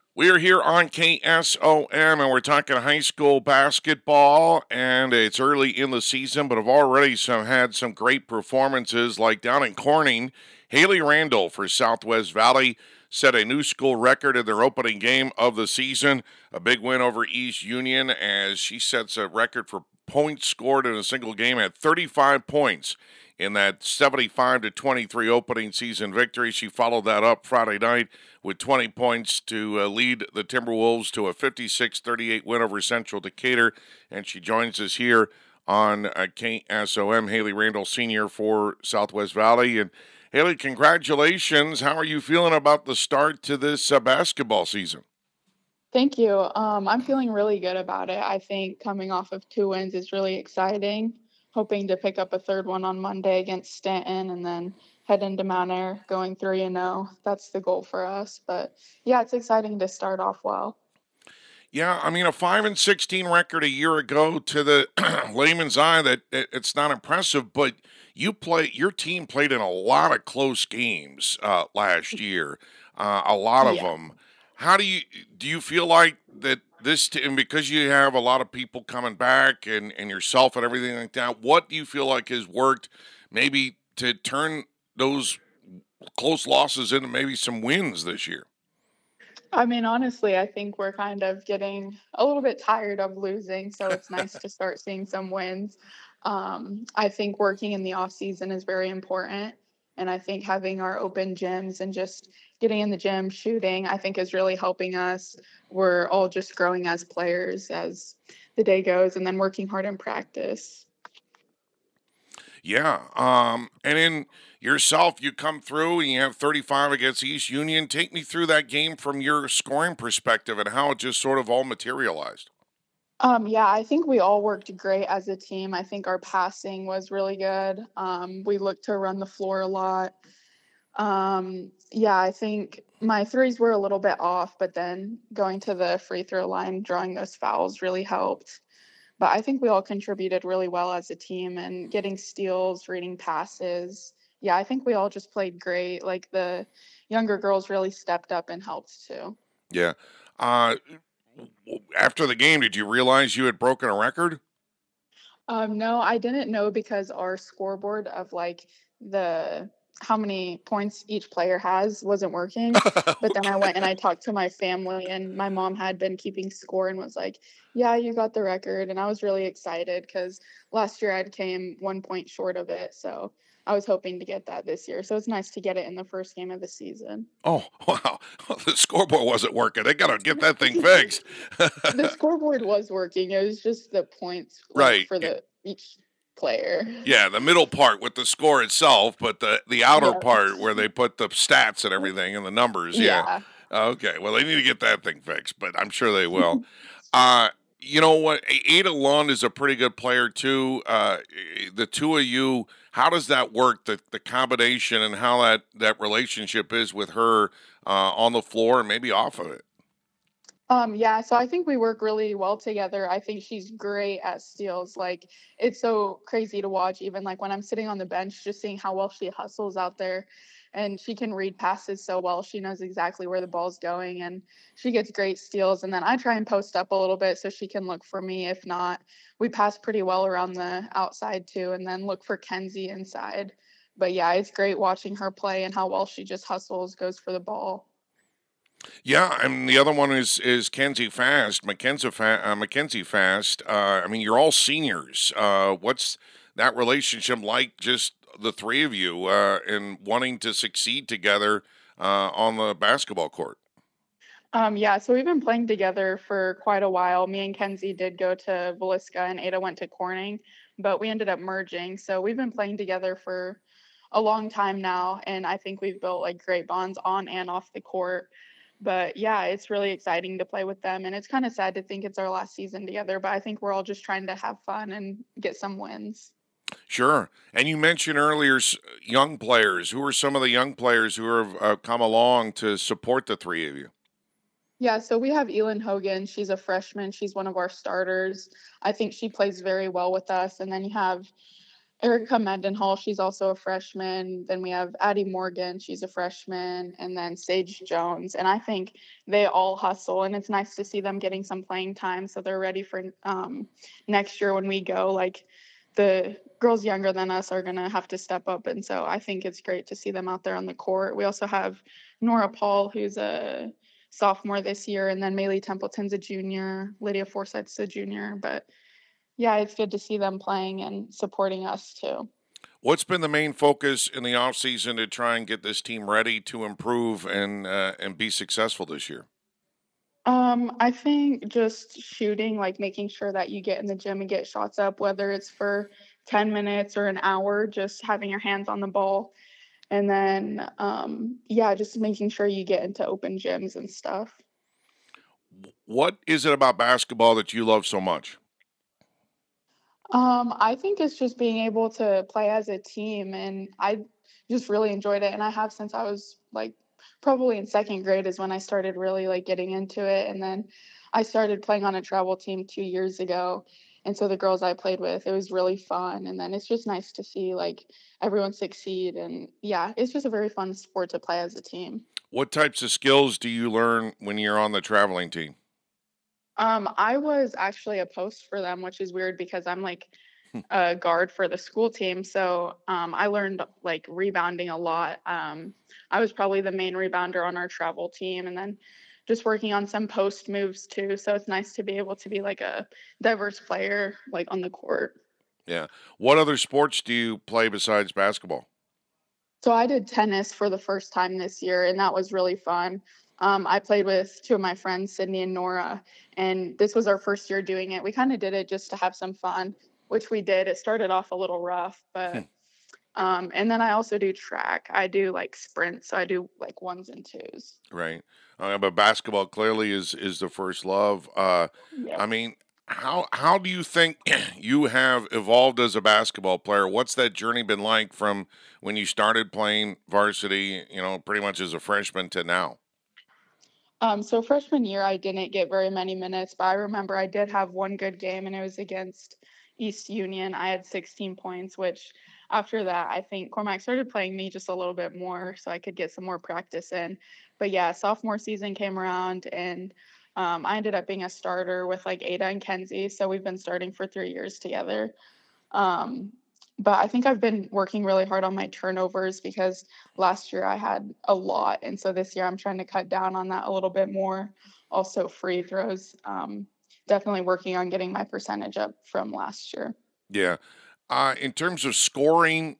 We are here on KSOM and we're talking high school basketball, and it's early in the season, but have already had some great performances. Like down in Corning, Haley Randall for Southwest Valley set a new school record in their opening game of the season. A big win over East Union as she sets a record for points scored in a single game at 35 points in that 75 to 23 opening season victory. She followed that up Friday night with 20 points to lead the Timberwolves to a 56-38 win over Central Decatur, and she joins us here on KSOM. Haley Randall, senior for Southwest Valley. And Haley, congratulations. How are you feeling about the start to this basketball season? Thank you. I'm feeling really good about it. I think coming off of two wins is really exciting. Hoping to pick up a third one on Monday against Stanton and then head into Mount Air going 3-0. That's the goal for us. But yeah, it's exciting to start off well. Yeah, I mean a 5-16 record a year ago to the layman's eye that it's not impressive, but your team played in a lot of close games last year, a lot of Yeah. them. How do you feel like that this team, because you have a lot of people coming back and yourself and everything like that? What do you feel like has worked maybe to turn those close losses into maybe some wins this year? I mean, honestly, I think we're kind of getting a little bit tired of losing, so it's nice to start seeing some wins. I think working in the off season is very important, and I think having our open gyms and just getting in the gym, shooting, I think is really helping us. We're all just growing as players as the day goes, and then working hard in practice. Yeah. And in yourself, you come through and you have 35 against East Union. Take me through that game from your scoring perspective and how it just sort of all materialized. Yeah, I think we all worked great as a team. I think our passing was really good. We looked to run the floor a lot. Yeah, I think my threes were a little bit off, but then going to the free throw line, drawing those fouls really helped. But I think we all contributed really well as a team and getting steals, reading passes. Yeah, I think we all just played great. Like the younger girls really stepped up and helped too. Yeah. Uh, After the game, did you realize you had broken a record? No, I didn't know because our scoreboard of like the how many points each player has wasn't working. But then I Okay. went and I talked to my family, and my mom had been keeping score and was like, "Yeah, you got the record." And I was really excited because last year I came 1 point short of it. So I was hoping to get that this year. So it's nice to get it in the first game of the season. Oh, wow. The scoreboard wasn't working. They got to get that thing fixed. The scoreboard was working. It was just the points like Right. for the each player. Yeah, the middle part with the score itself, but the outer part Yes. where they put the stats and everything and the numbers, yeah. Yeah. Okay, well they need to get that thing fixed, but I'm sure they will. Uh, you know what? Ada Lund is a pretty good player too. The two of you, how does that work? The combination and how that relationship is with her on the floor and maybe off of it. Yeah, so I think we work really well together. I think she's great at steals. Like it's so crazy to watch, even like when I'm sitting on the bench, just seeing how well she hustles out there. And she can read passes so well. She knows exactly where the ball's going and she gets great steals. And then I try and post up a little bit so she can look for me. If not, we pass pretty well around the outside too, and then look for Kenzie inside. But yeah, it's great watching her play and how well she just hustles, goes for the ball. Yeah, and the other one is Kenzie Fast, Mackenzie Fast. I mean, you're all seniors. What's that relationship like? Just the three of you and wanting to succeed together on the basketball court. Yeah, so we've been playing together for quite a while. Me and Kenzie did go to Velisca and Ada went to Corning, but we ended up merging. So we've been playing together for a long time now, and I think we've built like great bonds on and off the court. But yeah, it's really exciting to play with them, and it's kind of sad to think it's our last season together, but I think we're all just trying to have fun and get some wins. Sure. And you mentioned earlier young players. Who are some of the young players who have come along to support the three of you? Yeah, so we have Elin Hogan. She's a freshman. She's one of our starters. I think she plays very well with us. And then you have Erica Mendenhall, she's also a freshman. Then we have Addie Morgan, she's a freshman, and then Sage Jones. And I think they all hustle, and it's nice to see them getting some playing time so they're ready for next year when we go. Like the girls younger than us are going to have to step up. And so I think it's great to see them out there on the court. We also have Nora Paul, who's a sophomore this year, and then Maylee Templeton's a junior, Lydia Forsyth's a junior. But yeah, it's good to see them playing and supporting us too. What's been the main focus in the offseason to try and get this team ready to improve and be successful this year? I think just shooting, like making sure that you get in the gym and get shots up, whether it's for 10 minutes or an hour, just having your hands on the ball. And then, yeah, just making sure you get into open gyms and stuff. What is it about basketball that you love so much? I think it's just being able to play as a team, and I just really enjoyed it. And I have since I was like probably in second grade is when I started really like getting into it. And then I started playing on a travel team 2 years ago. And so the girls I played with, it was really fun. And then it's just nice to see like everyone succeed. And yeah, it's just a very fun sport to play as a team. What types of skills do you learn when you're on the traveling team? I was actually a post for them, which is weird because I'm like a guard for the school team. So I learned like rebounding a lot. I was probably the main rebounder on our travel team, and then just working on some post moves too. So it's nice to be able to be like a diverse player like on the court. Yeah. What other sports do you play besides basketball? So I did tennis for the first time this year, and that was really fun. I played with two of my friends, Sydney and Nora, and this was our first year doing it. We kind of did it just to have some fun, which we did. It started off a little rough, Hmm. but and then I also do track. I do like sprints, so I do like ones and twos. Right. But basketball clearly is the first love. Yep. I mean, how do you think you have evolved as a basketball player? What's that journey been like from when you started playing varsity, pretty much as a freshman to now? So freshman year, I didn't get very many minutes, but I remember I did have one good game, and it was against East Union. I had 16 points, which after that, I think Cormac started playing me just a little bit more so I could get some more practice in. But yeah, sophomore season came around, and I ended up being a starter with like Ada and Kenzie. So we've been starting for 3 years together. Um, but I think I've been working really hard on my turnovers because last year I had a lot. And so this year I'm trying to cut down on that a little bit more. Also, free throws. Definitely working on getting my percentage up from last year. Yeah. In terms of scoring,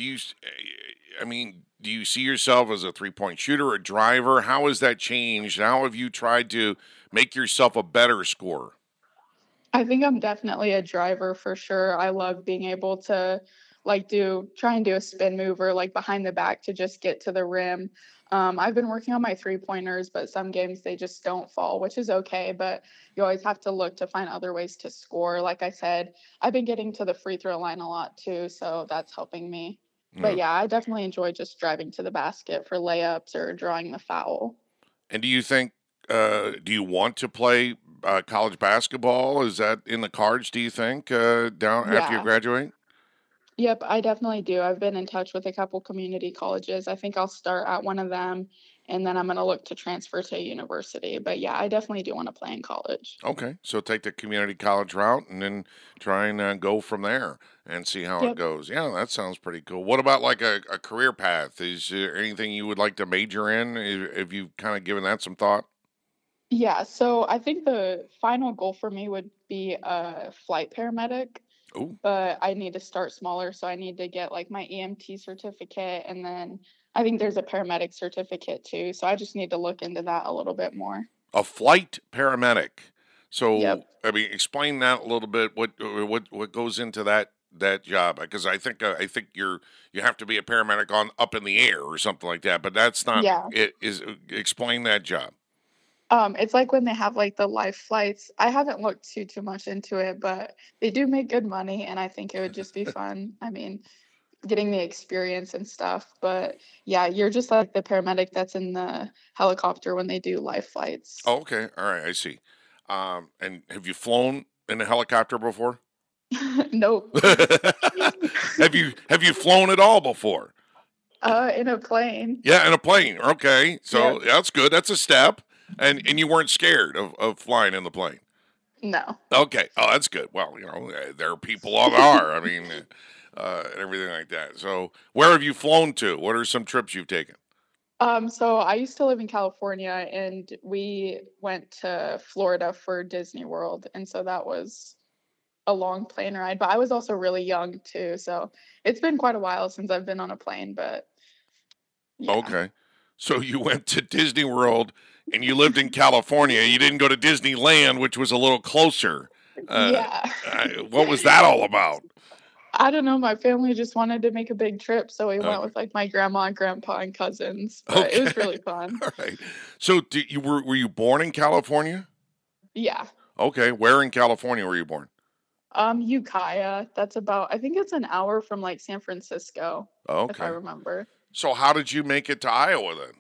I mean, do you see yourself as a 3-point shooter, a driver? How has that changed? How have you tried to make yourself a better scorer? I think I'm definitely a driver for sure. I love being able to like try and do a spin move or like behind the back to just get to the rim. I've been working on my 3 pointers, but some games they just don't fall, which is okay. But you always have to look to find other ways to score. Like I said, I've been getting to the free throw line a lot too, so that's helping me. But Yeah. yeah, I definitely enjoy just driving to the basket for layups or drawing the foul. And do you want to play college basketball? Is that in the cards, do you think, down after you Yeah. graduate? Yep, I definitely do. I've been in touch with a couple community colleges. I think I'll start at one of them and then I'm going to look to transfer to a university. But yeah, I definitely do want to play in college. Okay. So take the community college route and then try and go from there and see how it Yep. goes. Yeah, that sounds pretty cool. What about like a career path? Is there anything you would like to major in? Have you kind of given that some thought? Yeah, so I think the final goal for me would be a flight paramedic, Oh, but I need to start smaller. So I need to get like my EMT certificate and then I think there's a paramedic certificate too. So I just need to look into that a little bit more. a flight paramedic. So, Yep. I mean, explain that a little bit. What goes into that job? Because I think you have to be a paramedic on up in the air or something like that. But that's not Yeah. it. Is explain that job. It's like when they have like the life flights. I haven't looked too much into it, but they do make good money, and I think it would just be fun. I mean, getting the experience and stuff. But yeah, you're just like the paramedic that's in the helicopter when they do life flights. Oh, okay, all right, I see. And have you flown in a helicopter before? Nope. Have you flown at all before? In a plane. Yeah, in a plane. Okay, so Yep. that's good. That's a step. And you weren't scared of flying in the plane. No. Okay. Oh, that's good. Well, there are people that are. I mean, and everything like that. So, where have you flown to? What are some trips you've taken? So I used to live in California and we went to Florida for Disney World. And so that was a long plane ride, but I was also really young too. So it's been quite a while since I've been on a plane, but yeah. Okay. So you went to Disney World and you lived in California. You didn't go to Disneyland, which was a little closer. Uh, Yeah. what was that all about? I don't know. My family just wanted to make a big trip. So we went Okay. with like my grandma, grandpa, and cousins, but it Okay. was really fun. All right. So were you born in California? Yeah. Okay. Where in California were you born? Ukiah. That's about, I think it's an hour from like San Francisco, if I Okay. remember. So how did you make it to Iowa then?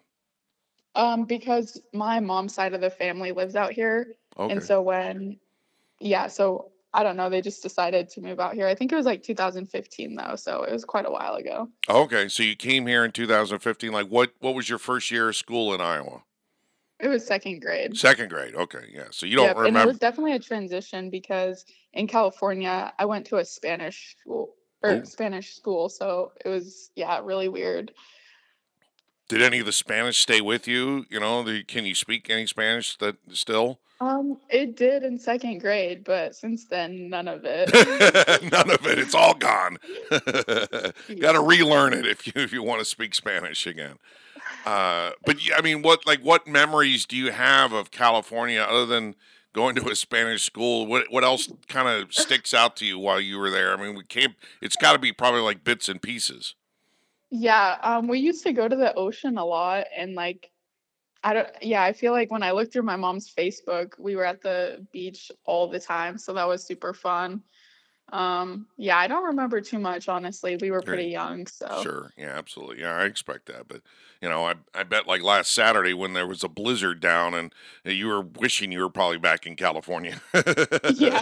Because my mom's side of the family lives out here. And Okay. so yeah, so I don't know, they just decided to move out here. I think it was like 2015 though, so it was quite a while ago. Okay. So you came here in 2015. Like what was your first year of school in Iowa? It was second grade. Second grade. Okay. Yeah. So you don't Yep, and it was remember. definitely a transition because in California, I went to a Oh, Spanish school, so it was, yeah, really weird. did any of the Spanish stay with you? Can you speak any Spanish that still? It did in second grade, but since then, none of it. None of it. It's all gone. Got to Yeah. relearn it if you want to speak Spanish again. But yeah, I mean, what memories do you have of California other than going to a Spanish school? What else kind of sticks out to you while you were there? I mean, we can't. It's got to be probably like bits and pieces. Yeah, we used to go to the ocean a lot and like I don't yeah, I feel like when I looked through my mom's Facebook, we were at the beach all the time, so that was super fun. Yeah, I don't remember too much, honestly. We were pretty Right. young, so Sure. Yeah, absolutely. Yeah, I expect that. But, I bet like last Saturday when there was a blizzard down and you were wishing you were probably back in California. yeah.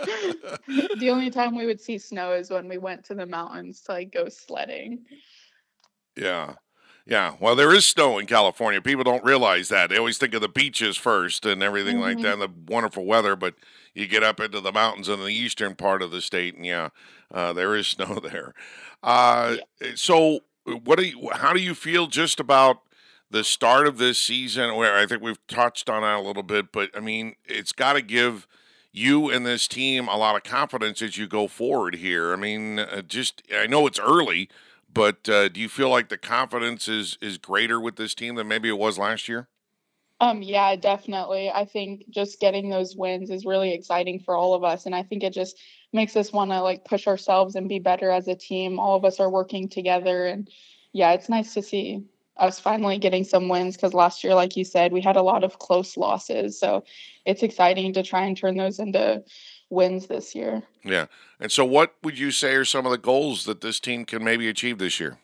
The only time we would see snow is when we went to the mountains to like go sledding. Yeah. Yeah. Well, there is snow in California. People don't realize that. They always think of the beaches first and everything like that, Hmm. and the wonderful weather. But you get up into the mountains in the eastern part of the state, and yeah, there is snow there. Uh, Yeah. so, how do you feel just about the start of this season? Where I think we've touched on that a little bit, but I mean, it's got to give you and this team a lot of confidence as you go forward here. I mean, I know it's early, but do you feel like the confidence is greater with this team than maybe it was last year? Yeah, definitely. I think just getting those wins is really exciting for all of us. And I think it just makes us want to like push ourselves and be better as a team. All of us are working together. And yeah, it's nice to see us finally getting some wins because last year, like you said, we had a lot of close losses. So it's exciting to try and turn those into wins this year. Yeah. And so, what would you say are some of the goals that this team can maybe achieve this year?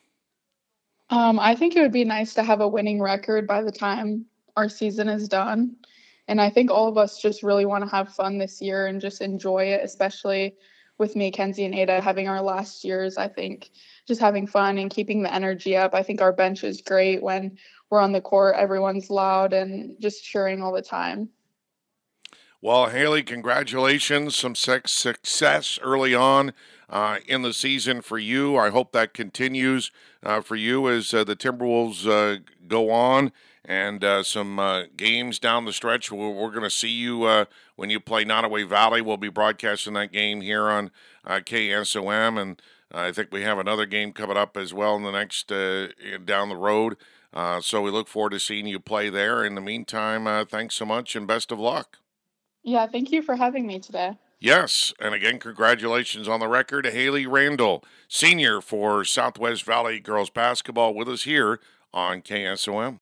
I think it would be nice to have a winning record by the time our season is done. And I think all of us just really want to have fun this year and just enjoy it, especially with me, Kenzie, and Ada having our last years. I think just having fun and keeping the energy up. I think our bench is great when we're on the court, everyone's loud and just cheering all the time. Well, Haley, congratulations. Some success early on in the season for you. I hope that continues for you as the Timberwolves go on and some games down the stretch. We're going to see you when you play Nottoway Valley. We'll be broadcasting that game here on KSOM. And I think we have another game coming up as well in the next down the road. So we look forward to seeing you play there. In the meantime, thanks so much and best of luck. Yeah, thank you for having me today. Yes, and again, congratulations on the record, Haley Randall, senior for Southwest Valley girls basketball, with us here on KSOM.